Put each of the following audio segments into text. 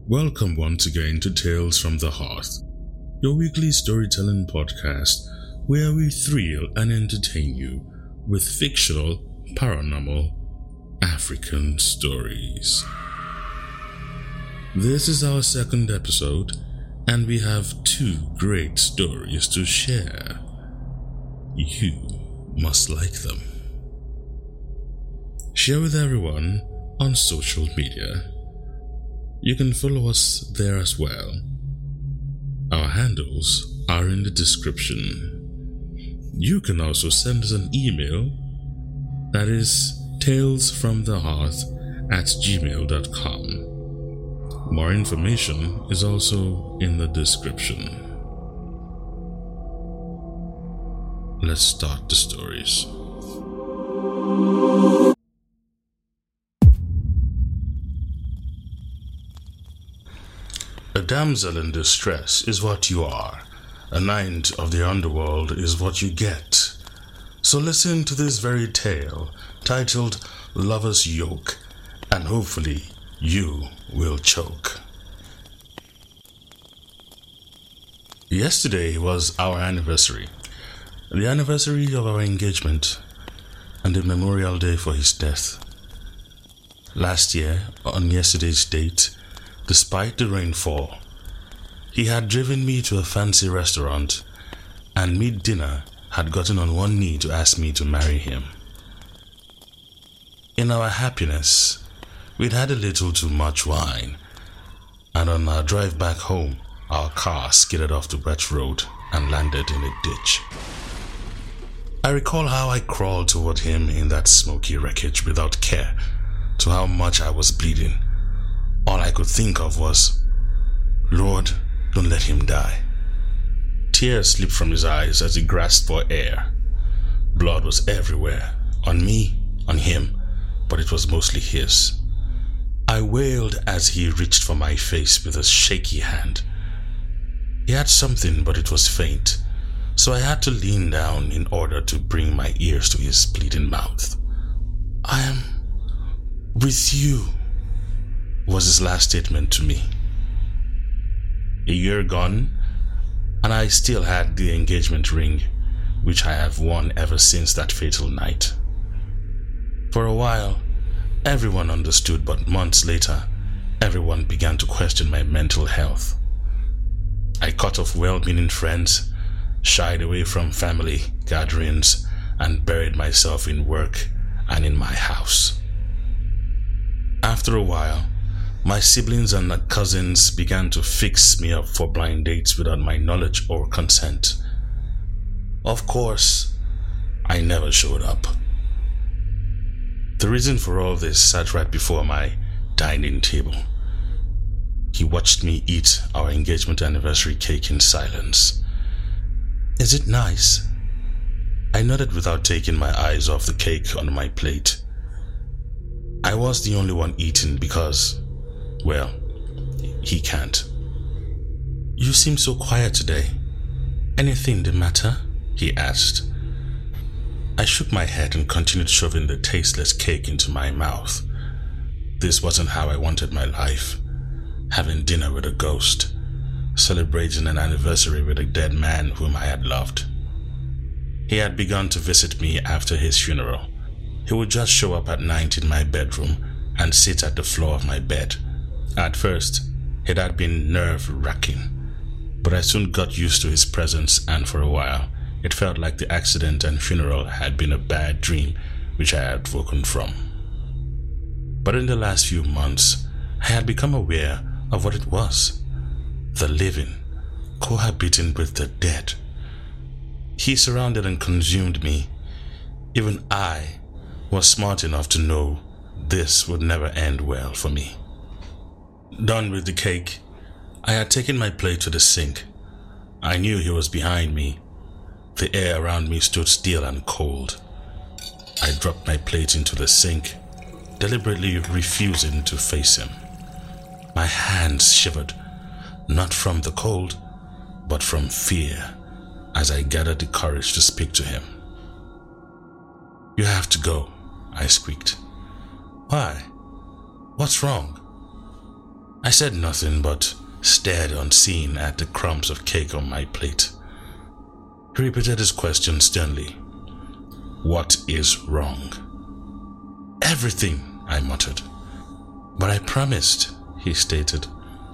Welcome once again to Tales from the Hearth, your weekly storytelling podcast where we thrill and entertain you with fictional, paranormal, African stories. This is our second episode, and we have two great stories to share. You must like them. Share with everyone on social media. You can follow us there as well. Our handles are in the description. You can also send us an email, that is talesfromthehearth@gmail.com. More information is also in the description. Let's start the stories. A damsel in distress is what you are. A knight of the underworld is what you get. So listen to this very tale titled Lover's Yoke, and hopefully you will choke. Yesterday was our anniversary. The anniversary of our engagement and the memorial day for his death. Last year, on yesterday's date, despite the rainfall, he had driven me to a fancy restaurant, and mid-dinner had gotten on one knee to ask me to marry him. In our happiness, we'd had a little too much wine, and on our drive back home, our car skidded off the wet road and landed in a ditch. I recall how I crawled toward him in that smoky wreckage without care to how much I was bleeding. All I could think of was, Lord, don't let him die. Tears slipped from his eyes as he grasped for air. Blood was everywhere, on me, on him, but it was mostly his. I wailed as he reached for my face with a shaky hand. He had something, but it was faint, so I had to lean down in order to bring my ears to his bleeding mouth. I am with you, was his last statement to me. A year gone, and I still had the engagement ring, which I have worn ever since that fatal night. For a while, everyone understood, but months later, everyone began to question my mental health. I cut off well-meaning friends, shied away from family gatherings, and buried myself in work and in my house. After a while, my siblings and cousins began to fix me up for blind dates without my knowledge or consent. Of course, I never showed up. The reason for all this sat right before my dining table. He watched me eat our engagement anniversary cake in silence. Is it nice? I nodded without taking my eyes off the cake on my plate. I was the only one eating because, well, he can't. You seem so quiet today. Anything the matter? He asked. I shook my head and continued shoving the tasteless cake into my mouth. This wasn't how I wanted my life. Having dinner with a ghost. Celebrating an anniversary with a dead man whom I had loved. He had begun to visit me after his funeral. He would just show up at night in my bedroom and sit at the floor of my bed. At first, it had been nerve-wracking, but I soon got used to his presence, and for a while, it felt like the accident and funeral had been a bad dream which I had woken from. But in the last few months, I had become aware of what it was. The living, cohabiting with the dead. He surrounded and consumed me. Even I was smart enough to know this would never end well for me. Done with the cake, I had taken my plate to the sink. I knew he was behind me. The air around me stood still and cold. I dropped my plate into the sink, deliberately refusing to face him. My hands shivered, not from the cold, but from fear, as I gathered the courage to speak to him. You have to go, I squeaked. Why? What's wrong? I said nothing but stared unseen at the crumbs of cake on my plate. He repeated his question sternly. What is wrong? Everything, I muttered. But I promised, he stated.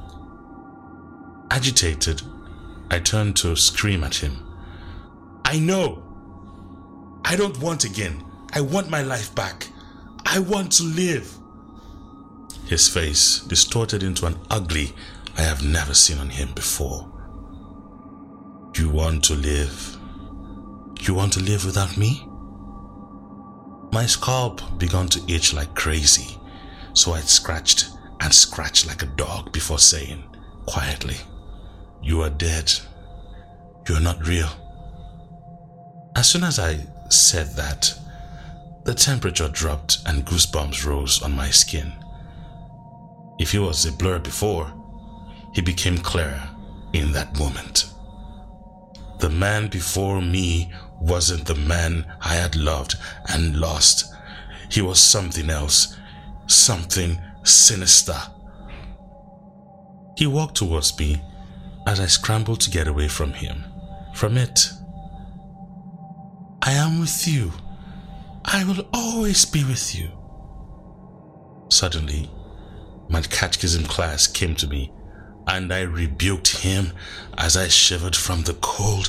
Agitated, I turned to scream at him. I know! I don't want again. I want my life back. I want to live. His face distorted into an ugly I have never seen on him before. You want to live? You want to live without me? My scalp began to itch like crazy, so I scratched and scratched like a dog before saying, quietly, You are dead. You are not real. As soon as I said that, the temperature dropped and goosebumps rose on my skin. If he was a blur before, he became clearer in that moment. The man before me wasn't the man I had loved and lost. He was something else, something sinister. He walked towards me as I scrambled to get away from him, from it. I am with you. I will always be with you. Suddenly, my catechism class came to me, and I rebuked him as I shivered from the cold.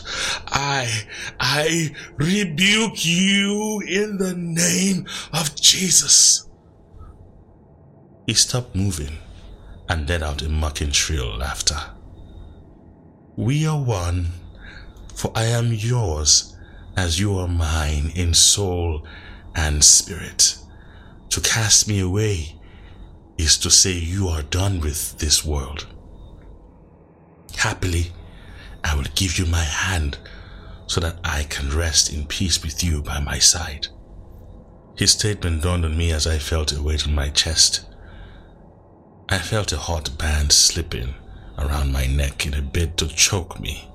I rebuke you in the name of Jesus. He stopped moving and let out a mocking shrill laughter. We are one, for I am yours as you are mine in soul and spirit. To cast me away is to say you are done with this world. Happily, I will give you my hand so that I can rest in peace with you by my side. His statement dawned on me as I felt a weight on my chest. I felt a hot band slipping around my neck in a bid to choke me.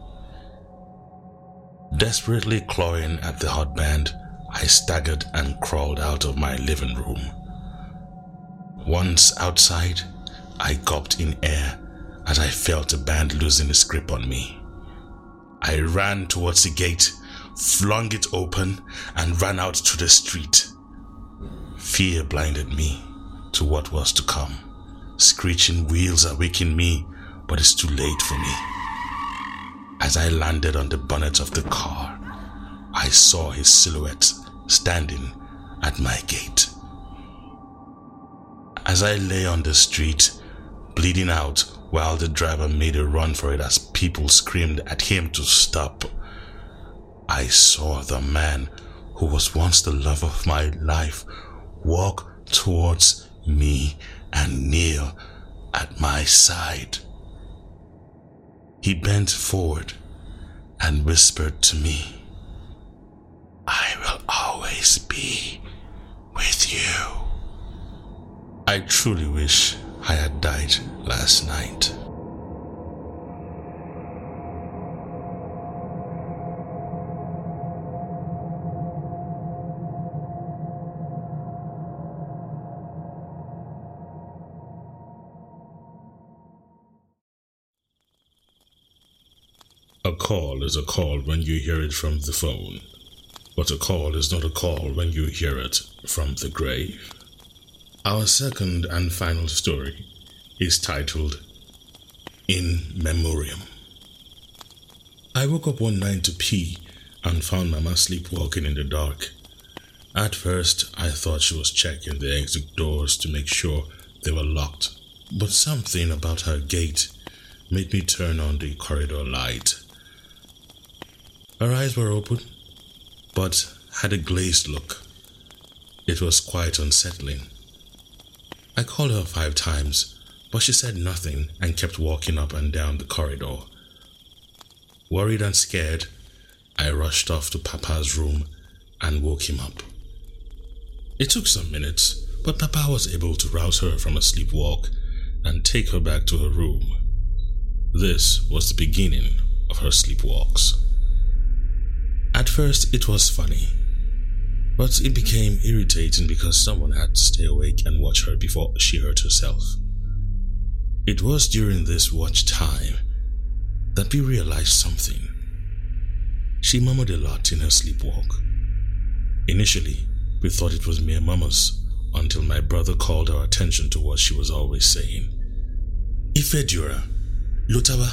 Desperately clawing at the hot band, I staggered and crawled out of my living room. Once outside, I gulped in air as I felt the band losing its grip on me. I ran towards the gate, flung it open, and ran out to the street. Fear blinded me to what was to come. Screeching wheels awakened me, but it's too late for me. As I landed on the bonnet of the car, I saw his silhouette standing at my gate. As I lay on the street, bleeding out while the driver made a run for it as people screamed at him to stop, I saw the man who was once the love of my life walk towards me and kneel at my side. He bent forward and whispered to me, I will always be with you. I truly wish I had died last night. A call is a call when you hear it from the phone, but a call is not a call when you hear it from the grave. Our second and final story is titled In Memoriam. I woke up one night to pee and found Mama sleepwalking in the dark. At first, I thought she was checking the exit doors to make sure they were locked, but something about her gait made me turn on the corridor light. Her eyes were open, but had a glazed look. It was quite unsettling. I called her 5 times, but she said nothing and kept walking up and down the corridor. Worried and scared, I rushed off to Papa's room and woke him up. It took some minutes, but Papa was able to rouse her from a sleepwalk and take her back to her room. This was the beginning of her sleepwalks. At first, it was funny, but it became irritating because someone had to stay awake and watch her before she hurt herself. It was during this watch time that we realized something. She murmured a lot in her sleepwalk. Initially, we thought it was mere murmurs until my brother called our attention to what she was always saying. Ifedura, Lotaba.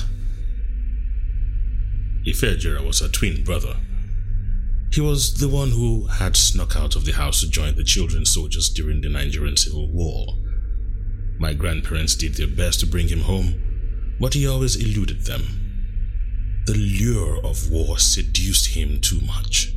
Ifedura was her twin brother. He was the one who had snuck out of the house to join the children's soldiers during the Nigerian Civil War. My grandparents did their best to bring him home, but he always eluded them. The lure of war seduced him too much.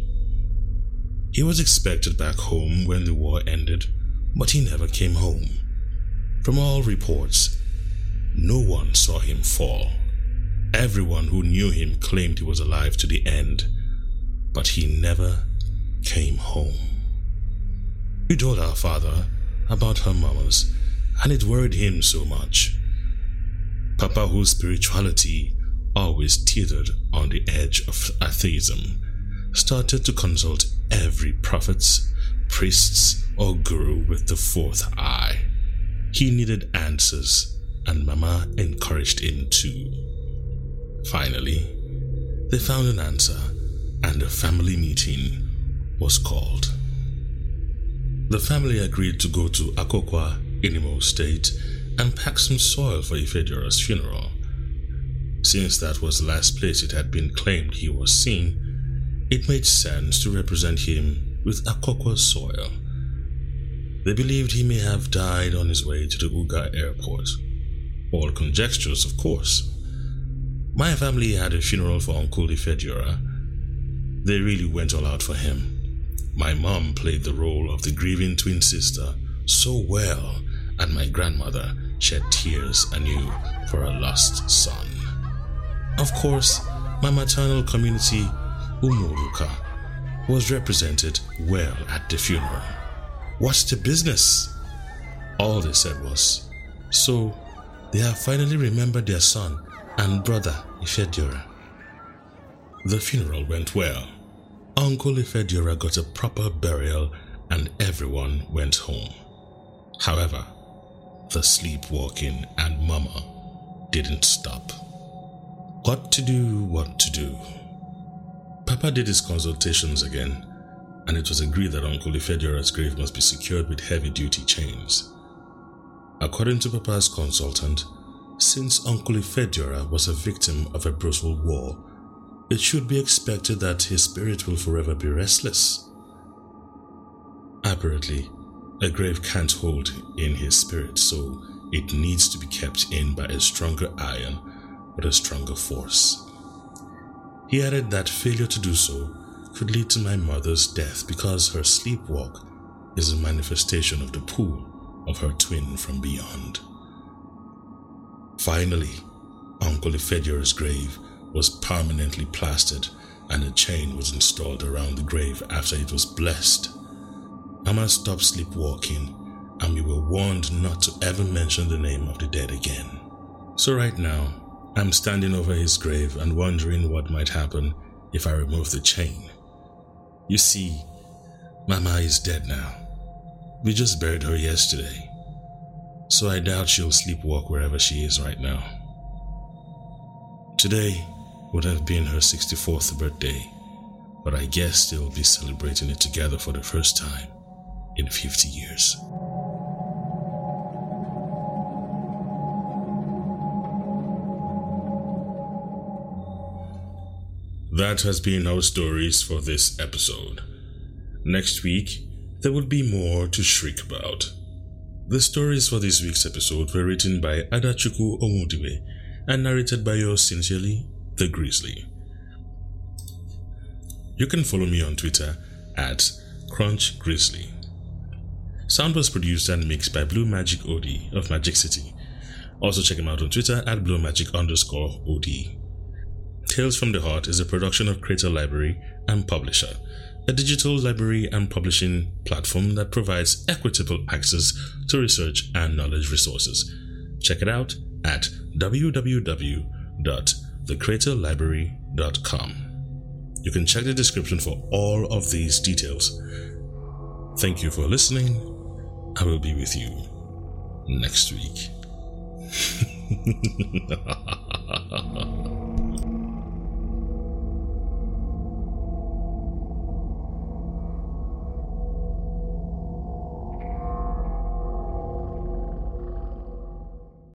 He was expected back home when the war ended, but he never came home. From all reports, no one saw him fall. Everyone who knew him claimed he was alive to the end, but he never came home. We told our father about her murmurs, and it worried him so much. Papa, whose spirituality always teetered on the edge of atheism, started to consult every prophets, priests, or guru with the fourth eye. He needed answers, and Mama encouraged him too. Finally, they found an answer, and a family meeting was called. The family agreed to go to Akokwa in Imo State and pack some soil for Ifedura's funeral. Since that was the last place it had been claimed he was seen, it made sense to represent him with Akokwa soil. They believed he may have died on his way to the Uga airport. All conjectures, of course. My family had a funeral for Uncle Ifedura. They really went all out for him. My mom played the role of the grieving twin sister so well, and my grandmother shed tears anew for her lost son. Of course, my maternal community, Umuruka, was represented well at the funeral. What's the business? All they said was, so they have finally remembered their son and brother Ifedura. The funeral went well. Uncle Ifedura got a proper burial and everyone went home. However, the sleepwalking and mama didn't stop. What to do? Papa did his consultations again, and it was agreed that Uncle Ifedura's grave must be secured with heavy-duty chains. According to Papa's consultant, since Uncle Ifedura was a victim of a brutal war, it should be expected that his spirit will forever be restless. Apparently, a grave can't hold in his spirit, so it needs to be kept in by a stronger iron with a stronger force. He added that failure to do so could lead to my mother's death because her sleepwalk is a manifestation of the pull of her twin from beyond. Finally, Uncle Ifedura's grave was permanently plastered and a chain was installed around the grave after it was blessed. Mama stopped sleepwalking and we were warned not to ever mention the name of the dead again. So right now, I'm standing over his grave and wondering what might happen if I remove the chain. You see, Mama is dead now. We just buried her yesterday, so I doubt she'll sleepwalk wherever she is right now. Today would have been her 64th birthday, but I guess they'll be celebrating it together for the first time in 50 years. That has been our stories for this episode. Next week, there will be more to shriek about. The stories for this week's episode were written by Adachuku Omudiwe and narrated by yours sincerely, The Grizzly. You can follow me on Twitter at CrunchGrizzly. Sound was produced and mixed by Blue Magic OD of Magic City. Also check him out on Twitter at BlueMagic_OD. Tales from the Heart is a production of Creator Library and Publisher, a digital library and publishing platform that provides equitable access to research and knowledge resources. Check it out at www.thecreatorlibrary.com. You can check the description for all of these details. Thank you for listening. I will be with you next week.